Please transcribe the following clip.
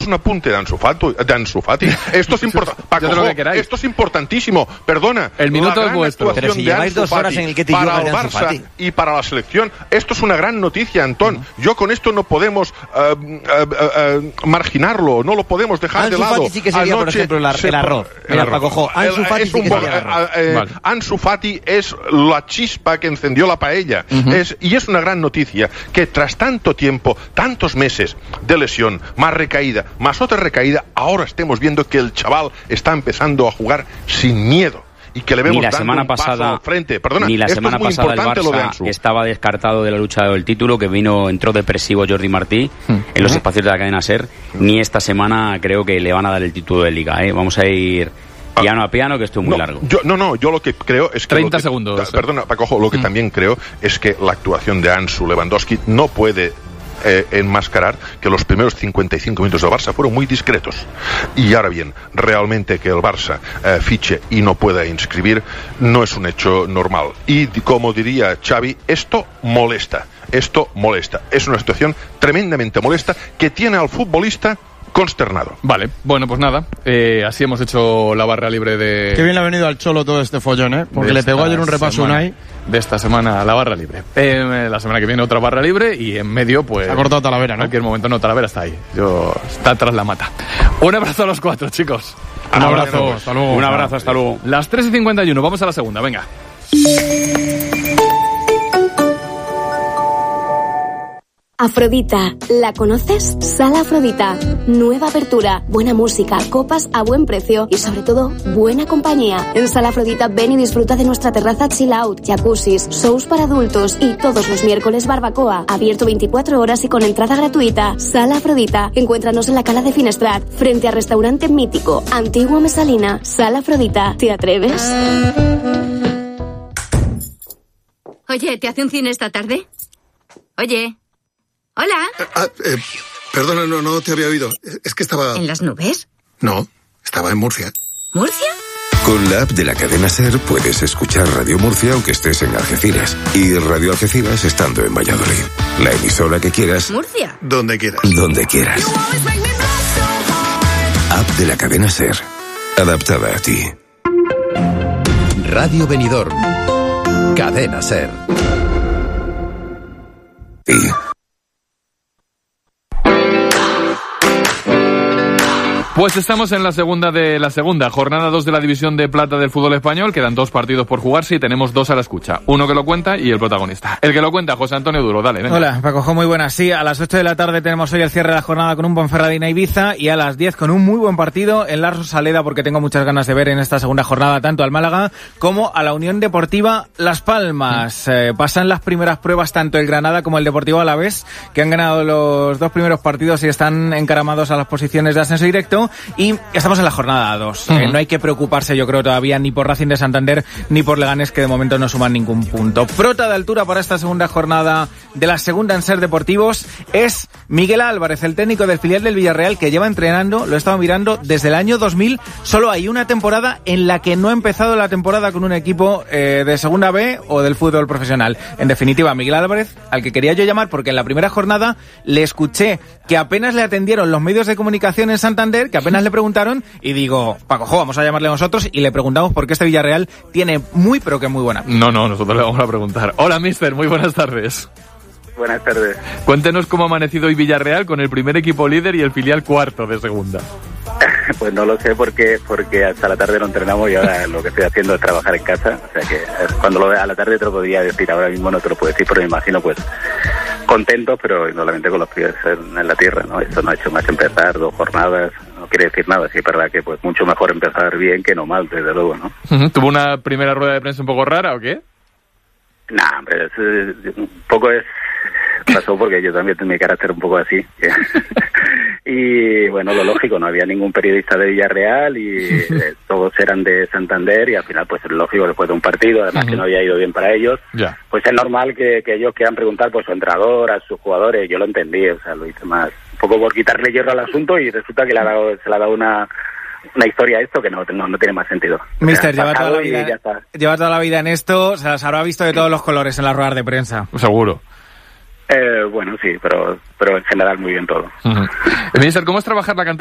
un apunte de Ansu Fati. Esto es importante. Esto es importantísimo. Perdona. El minuto es vuestro. Pero si lleváis 2 horas en el que te para el Barça y para la selección, esto es una gran noticia, Antón. Yo con esto no podemos marginarlo, no lo podemos dejar de lado. Ansu Fati sí que sería, por ejemplo, el arroz. Mira, Paco, Ansu Fati sí que sería el arroz. Ansu Fati es la chispa que encendió la paella. Y es una gran noticia que tras tanto tiempo, tantos meses de lesión, más recaída, más otra recaída, ahora estemos viendo que el chaval está empezando a jugar sin miedo. Y que le vemos dando un paso al frente. Perdona, ni la semana pasada el Barça estaba descartado de la lucha del título, que entró depresivo Jordi Martí en los espacios de la cadena SER. Ni esta semana creo que le van a dar el título de Liga. Vamos a ir piano a piano, que esto es muy largo. Yo lo que creo es que... 30 segundos. Perdona, Paco, lo que también creo es que la actuación de Ansu Lewandowski no puede enmascarar que los primeros 55 minutos del Barça fueron muy discretos. Y ahora bien, realmente que el Barça fiche y no pueda inscribir no es un hecho normal. Y como diría Xavi, esto molesta. Es una situación tremendamente molesta que tiene al futbolista consternado. Vale, bueno, pues nada, así hemos hecho la barra libre de... Qué bien le ha venido al Cholo todo este follón, porque le pegó ayer un repaso Unai. De esta semana la barra libre. La semana que viene otra barra libre y en medio, pues... Ha cortado Talavera, ¿no? En cualquier momento no, Talavera está ahí. Está tras la mata. Un abrazo a los 4, chicos. Un abrazo, hasta luego. Un abrazo, hasta luego. Las 3:51, vamos a la segunda, venga. Afrodita, ¿la conoces? Sala Afrodita, nueva apertura, buena música, copas a buen precio y sobre todo, buena compañía. En Sala Afrodita ven y disfruta de nuestra terraza chill out, jacuzzis, shows para adultos y todos los miércoles barbacoa, abierto 24 horas y con entrada gratuita. Sala Afrodita, encuéntranos en la Cala de Finestrat, frente al restaurante mítico, Antigua Mesalina. Sala Afrodita, ¿te atreves? Oye, ¿te hace un cine esta tarde? Oye... Hola. Perdona, no te había oído. Es que estaba... ¿En las nubes? No, estaba en Murcia. ¿Murcia? Con la app de la cadena SER puedes escuchar Radio Murcia aunque estés en Algeciras y Radio Algeciras estando en Valladolid. La emisora que quieras. ¿Murcia? Donde quieras. Donde quieras. App de la cadena SER. Adaptada a ti. Radio Benidorm. Cadena SER. Pues estamos en la segunda jornada 2 de la División de Plata del fútbol español. Quedan 2 partidos por jugarse y tenemos 2 a la escucha. Uno que lo cuenta y el protagonista. El que lo cuenta, José Antonio Duro, dale, venga. Hola, Paco, muy buenas. Sí, a las 8 de la tarde tenemos hoy el cierre de la jornada con un Ponferradina Ibiza y a las 10 con un muy buen partido en la Rosaleda, porque tengo muchas ganas de ver en esta segunda jornada tanto al Málaga como a la Unión Deportiva Las Palmas. Pasan las primeras pruebas tanto el Granada como el Deportivo Alavés, que han ganado los 2 primeros partidos y están encaramados a las posiciones de ascenso directo. Y estamos en la jornada 2. No hay que preocuparse, yo creo, todavía ni por Racing de Santander ni por Leganés, que de momento no suman ningún punto. Prota de altura para esta segunda jornada de la segunda en SER Deportivos es Miguel Álvarez, el técnico del filial del Villarreal, que lleva entrenando, lo he estado mirando, desde el año 2000. Solo hay una temporada en la que no ha empezado la temporada con un equipo de segunda B o del fútbol profesional. En definitiva, Miguel Álvarez, al que quería yo llamar porque en la primera jornada le escuché que apenas le atendieron los medios de comunicación en Santander, que apenas le preguntaron, y digo, Paco, vamos a llamarle nosotros y le preguntamos por qué este Villarreal tiene muy, pero que muy buena. No, nosotros le vamos a preguntar. Hola, mister, muy buenas tardes. Buenas tardes. Cuéntenos cómo ha amanecido hoy Villarreal con el primer equipo líder y el filial cuarto de segunda. Pues no lo sé porque hasta la tarde no entrenamos y ahora lo que estoy haciendo es trabajar en casa. O sea que cuando lo vea a la tarde te lo podría decir, ahora mismo no te lo puedo decir, pero me imagino pues contentos, pero solamente con los pies en la tierra, ¿no? Esto no ha hecho más que empezar 2 jornadas, no quiere decir nada. Sí, es verdad que pues mucho mejor empezar bien que no mal, desde luego, ¿no? ¿Tuvo una primera rueda de prensa un poco rara o qué? Nah, hombre, un poco pasó porque yo también tengo mi carácter un poco así. Y bueno, lo lógico, no había ningún periodista de Villarreal y todos eran de Santander y al final pues es lógico, después de un partido, además que no había ido bien para ellos, pues es normal que ellos quieran preguntar por su entrenador, a sus jugadores. Yo lo entendí, o sea, lo hice más un poco por quitarle hierro al asunto y resulta que se le ha dado una historia a esto que no tiene más sentido. Mister, lleva toda la vida en esto, se las habrá visto de todos los colores en las ruedas de prensa. Seguro. Bueno, sí, pero en general muy bien todo. Mister, ¿cómo es trabajar la cantera?